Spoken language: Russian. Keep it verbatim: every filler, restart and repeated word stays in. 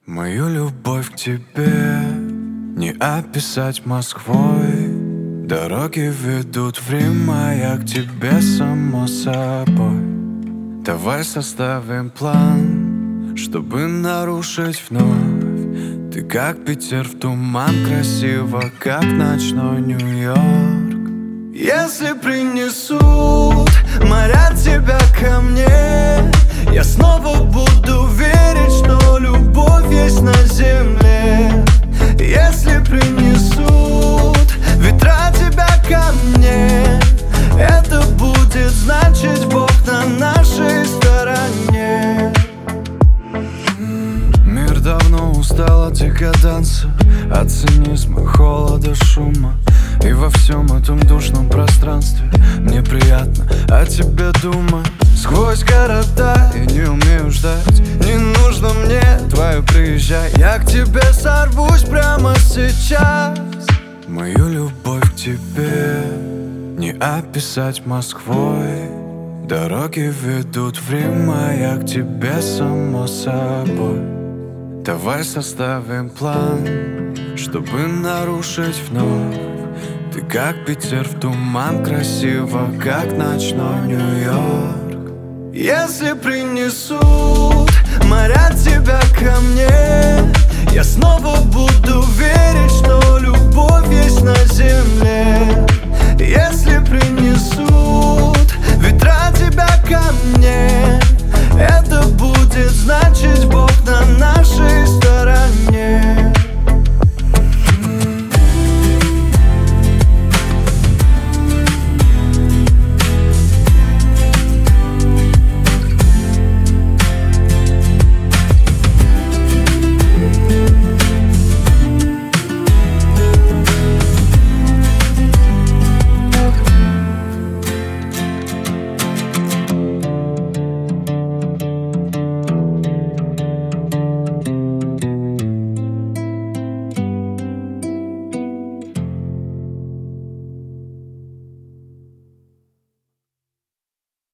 Мою любовь к тебе не описать Москвой. Дороги ведут в Рим, а я к тебе само собой. Давай составим план, чтобы нарушить вновь. Ты как Питер в туман, красиво, как ночной Нью-Йорк. Если принесут моря тебя ко мне, я снова буду верить, что любовь есть на земле. Если принесут ветра тебя ко мне, это будет значить, Бог на нашей стороне. Мир давно устал от декаданса, от цинизма, холода, шума. И во всем этом душном пространстве мне приятно о тебе думать. Сквозь города я не умею ждать, не нужно мне твое приезжай. Я к тебе сорвусь прямо сейчас. Мою любовь к тебе не описать Москвой. Дороги ведут в Рим, а я к тебе само собой. Давай составим план, чтобы нарушить вновь. Ты как Питер в туман, красиво, как ночной Нью-Йорк. Если принесут моря